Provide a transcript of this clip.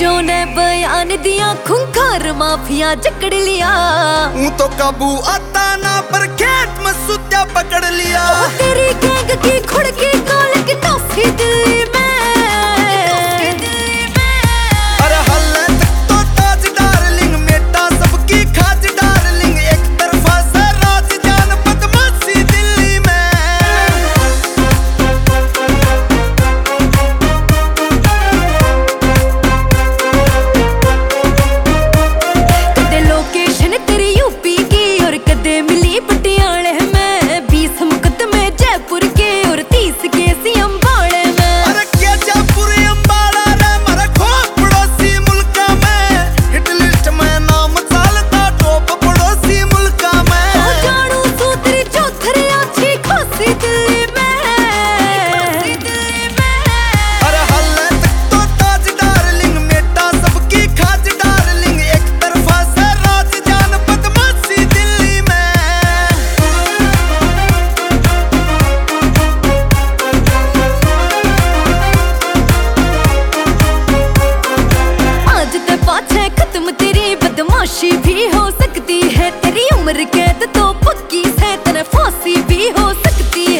जो ने बयान दिया खूंखार माफिया जकड़ लिया। तो काबू आता ना पर खेत में सुत्या पकड़ लिया। तेरी गैंग की खुड़की काल की टॉफी दिल्ली में। अरे हल्ले तक तो ताज डार्लिंग मेटा सबकी खाज डार्लिंग। एक तरफा से राज जान बदमाशी दिल्ली में। कदे लोकेशन तेरी यूपी की और कदे मिली पटियाले में। 20 मुकदमे जयपुर के और 30 केस अम्बाड़े में। अरे क्या जयपुर अम्बाड़ा रे मारा खोप पड़ोसी मुल्का में। हिट लिस्ट में नाम चालता टॉप पड़ोसी मुल्का में। ओ जानू तू तेरी चौथरी अच्छी खासी दिल्ली में। अरे हल्ले तक तो ताज डार्लिंग मेटा सबकी खाज डार्लिंग। एक तरफा से राज जान बदमाशी दिल्ली में। आज ते पाछे खत्म तेरी बदमाशी भी हो सकती है। तेरी उम्र कैद तो पक्की है तेरे फांसी भी हो सकती